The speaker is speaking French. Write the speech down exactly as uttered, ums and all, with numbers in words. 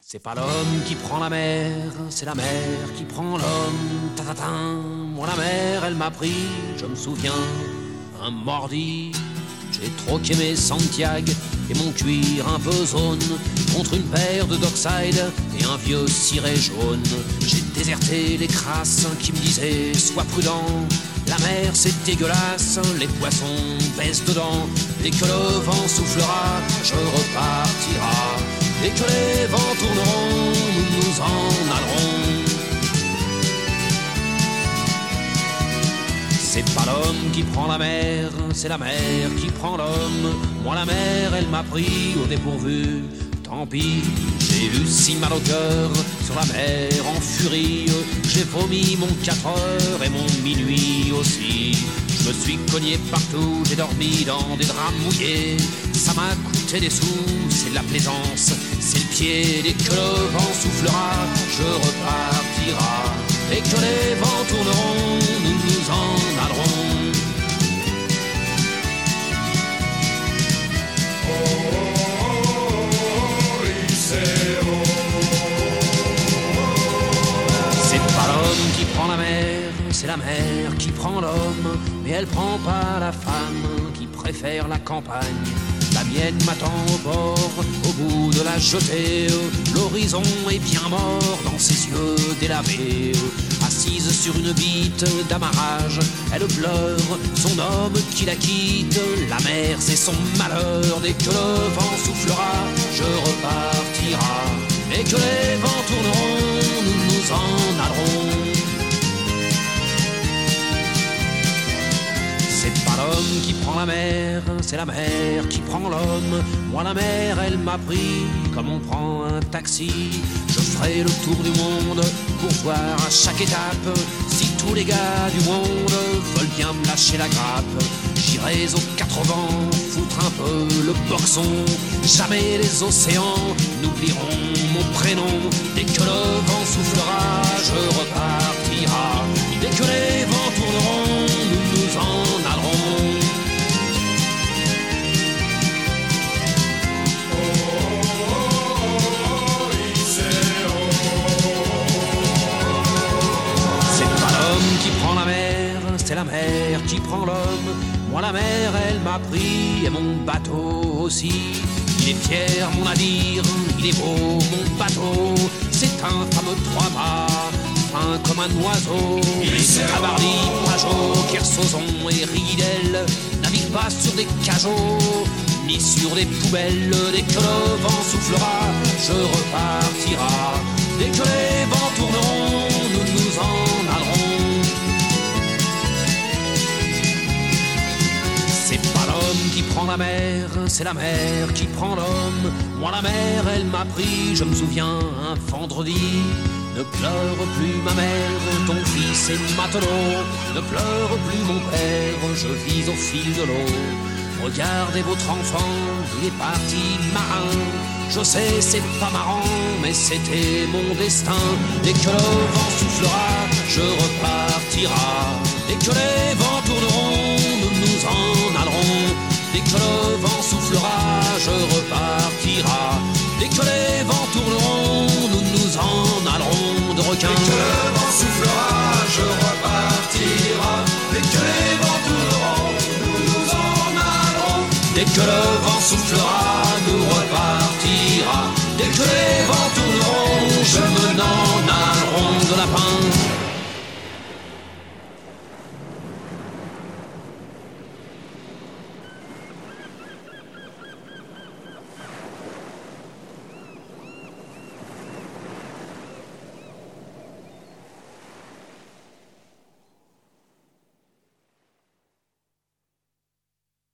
C'est pas l'homme qui prend la mer, c'est la mer qui prend l'homme. Tatatin, moi la mer, elle m'a pris, je me souviens, un mordi. J'ai troqué mes Santiago et mon cuir un peu zone contre une paire de Dockside et un vieux ciré jaune. J'ai déserté les crasses qui me disaient sois prudent. La mer c'est dégueulasse, les poissons baissent dedans. Dès que le vent soufflera, je repartira. Dès que les vents tourneront, nous nous en allerons. C'est pas l'homme qui prend la mer, c'est la mer qui prend l'homme. Moi la mer, elle m'a pris au dépourvu. Tant pis, j'ai eu si mal au cœur sur la mer en furie. J'ai vomi mon quatre heures et mon minuit aussi. Je me suis cogné partout, j'ai dormi dans des draps mouillés. Ça m'a coûté des sous, c'est de la plaisance, c'est le pied. Dès que le vent soufflera, je repartira. Dès que les vents tourneront, nous nous en allerons. C'est pas l'homme qui prend la mer, c'est la mer qui prend l'homme. Mais elle prend pas la femme qui préfère la campagne. La mienne m'attend au port, au bout de la jetée. L'horizon est bien mort dans ses yeux délavés. Assise sur une bite d'amarrage, elle pleure son homme qui la quitte. La mer c'est son malheur, dès que le vent soufflera, je repartira. Dès que les vents tourneront, nous nous en allerons. C'est pas l'homme qui prend la mer, c'est la mer qui prend l'homme. Moi la mer, elle m'a pris comme on prend un taxi. Je ferai le tour du monde pour voir à chaque étape si tous les gars du monde veulent bien me lâcher la grappe. J'irai aux quatre vents foutre un peu le boxon. Jamais les océans n'oublieront mon prénom. Dès que le vent soufflera, je repartira. Dès que les vents tourneront, nous nous en allerons. C'est la mer qui prend l'homme. Moi la mer elle m'a pris et mon bateau aussi. Il est fier mon navire, il est beau mon bateau. C'est un fameux trois-mâts, fin comme un oiseau. Cabarly, Pajot, Kersozon et Ridel naviguent pas sur des cajots ni sur des poubelles. Dès que le vent soufflera, je repartira. Dès que les vents tourneront, nous nous en allerons. C'est pas l'homme qui prend la mer, c'est la mer qui prend l'homme. Moi la mer, elle m'a pris, je me souviens, un vendredi. Ne pleure plus ma mère, ton fils est matelot. Ne pleure plus mon père, je vis au fil de l'eau. Regardez votre enfant, il est parti marin. Je sais c'est pas marrant, mais c'était mon destin. Dès que le vent soufflera, je repartira. Dès que les vents tourneront, nous nous en allerons. Dès que le vent soufflera, je repartira. Dès que les vents tourneront, nous nous en allerons de requins. Dès que le vent soufflera, je repartira. Dès que les vents tourneront, nous nous en allerons. Dès que le vent soufflera, nous repartira. Dès que les vents tourneront, je me n'en allerons de lapin.